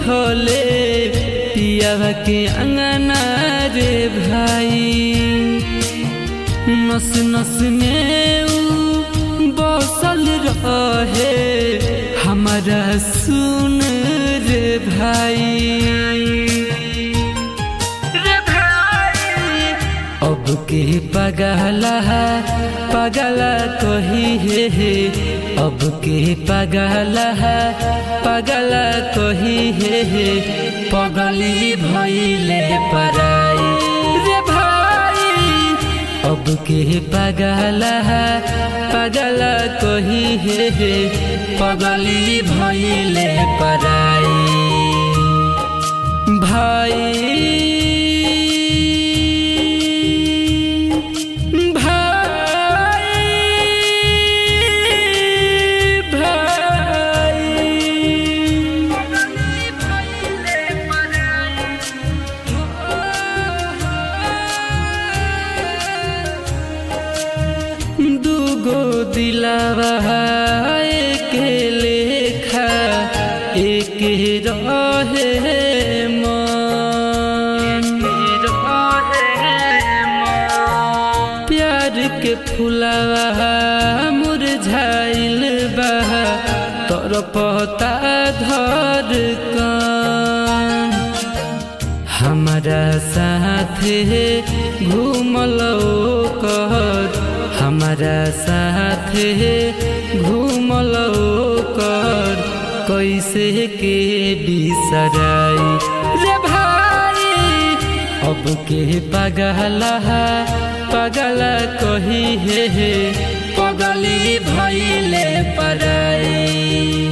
दिहले पियावा के अंगना रे भाई। नस नस में ऊ बसल रहे हमारा सुन रे भाई। अब के पगला पगला कही हे अब के पगला कही हे पगली भइले पराई रे भाई। अब के पगला कही हे पगली भइले पराई भाई। दिलावा एक लेखा एक रहे मन। प्यार के फुलावा मुरझाइल बा तोर पता धर कान। हमारा साथ घूमलो कर हमारा साथ घूमलो कर कैसे के बिसराई रे भाई। अब के पगला कही हे पगली भइले पराई।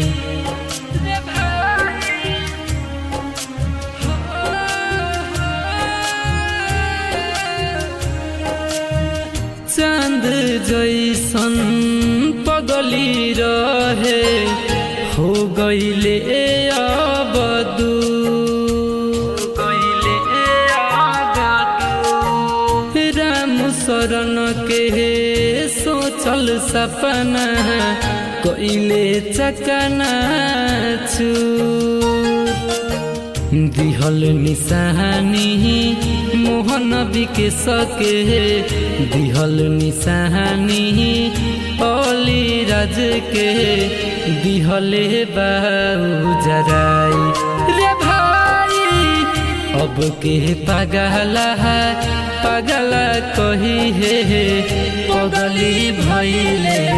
चांद जैसन पगली रहे हो गईले अब राम शरण के सोचल सपना कइले चकना दिहल निशानी मोहन बिके सके दिहल निशानी अली राज के दिहले बाऊ जराई रे भाई। अब के पगला कही हे पगली भइले